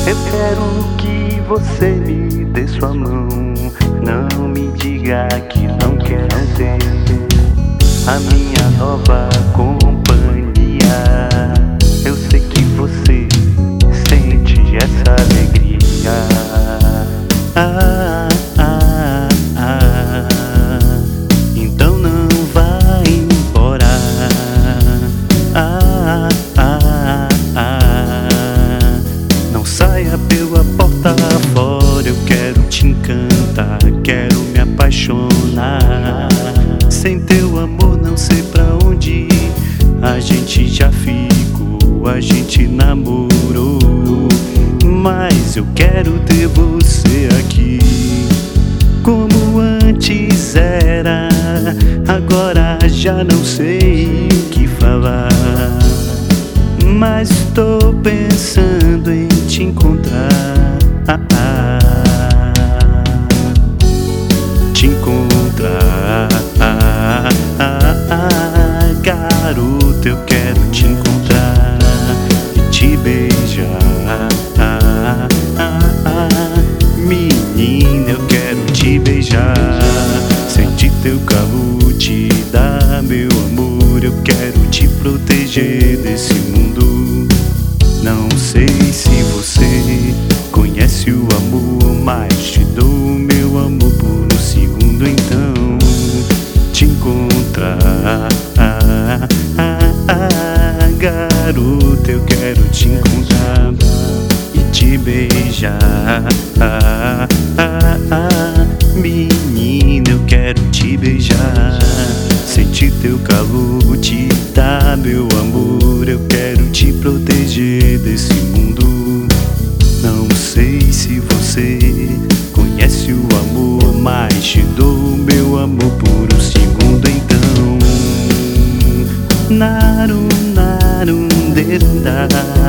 Eu quero que você me dê sua mão. Não me diga que não quer ser a minha nova companhia. Eu sei que você sente essa alegria. Então não vai embora. Não saia pela porta fora. Eu quero te encantar, quero me apaixonar. Sem teu amor não sei pra onde ir. A gente já ficou, a gente namorou, mas eu quero ter você aqui. Como antes era, agora já não sei o que falar. Mas tô pensando em te encontrar. Te encontrar. Garoto, eu quero te encontrar e te beijar. Menina, eu quero te beijar. Sentir teu calor, te dar meu amor. Eu quero te proteger desse mundo. Não sei se você conhece o amor, mas te dou meu amor por um segundo. Então te encontrar. Garota, eu quero te encontrar e te beijar. Menina, eu quero te beijar. Sentir teu calor, te dar meu amor. Eu quero te proteger desse mundo. Não sei se você conhece o amor, mas te dou meu amor por um segundo. Então narum, narum, dedá.